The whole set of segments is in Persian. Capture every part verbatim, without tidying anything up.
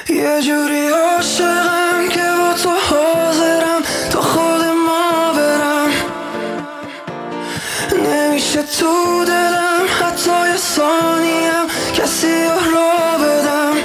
یه جوری عاشقم که با تو حاضرم تا خود ما برم، نمیشه تو دلم حتی یه ثانیم کسی را بدم.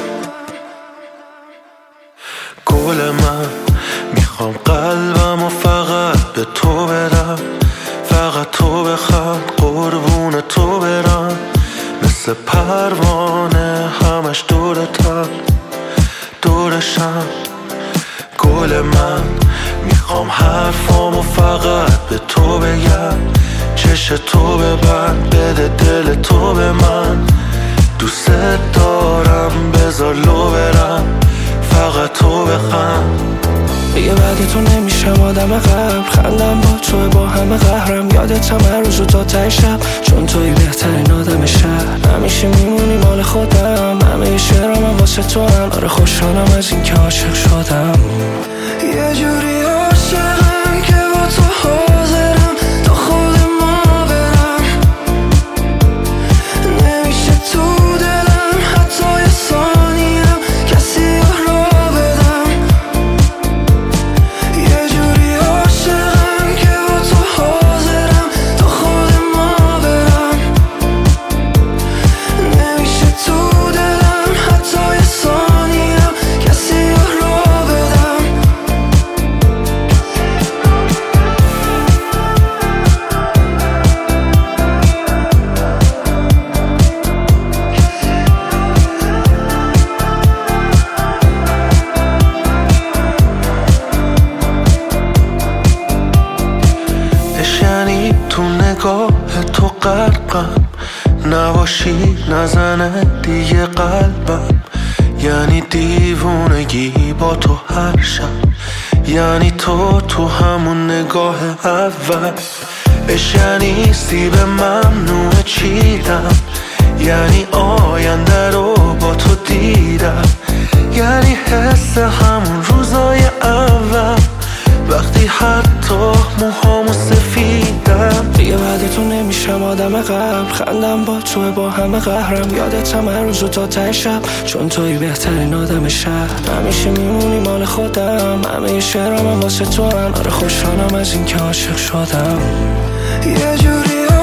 گل من میخوام قلبم و فقط به تو بدم، فقط تو بخوام قربون تو برم، مثل پروانه همش دورتم دورشم. گل من میخوام حرفامو فقط به تو بگم، چش تو ببند بده دل تو به من، دوست دارم بذار لو برم فقط تو بخند. دیگه بعد تو نمیشم آدم قبل، خندم با تو با همه قهرم، یادت همه روزو تا ته شب، چون توی بهترین آدم شهر، همیشه میمونی مال خودم، همه شعرام هم واسه تو هم، آره خوشحالم از این که عاشق شدم. یه جوری عاشقم که با تو حاضرم تا خود ما برم، نمیشه تو دلم حتی یه ثانیم کسی را بدم. یه جوری عاشقم که با تو حاضرم تا خود ما برم، نمیشه تو دلم حتی یه ثانیم کسی را بدم. یعنی تو نگاه تو غرقم، نباشی نزنه دیگه قلبم، یعنی دیوونگی با تو هر شب، یعنی تو تو همون نگاه اول، اش یعنی سیب ممنوع چیدم، یعنی آینده رو با تو دیدم، یعنی حس همون روزای اول وقتی حتی موهامو سفیدم. دیگه بعد تو نمیشم آدم قبل، خندم با تو با همه قهرم، یادت همه روزو تا ته شب، چون توی بهترین آدم شهر، همیشه میمونی مال خودم، همه شعرام هم واسه تو هم، آره خوشحالم از این که عاشق شدم. یه جوری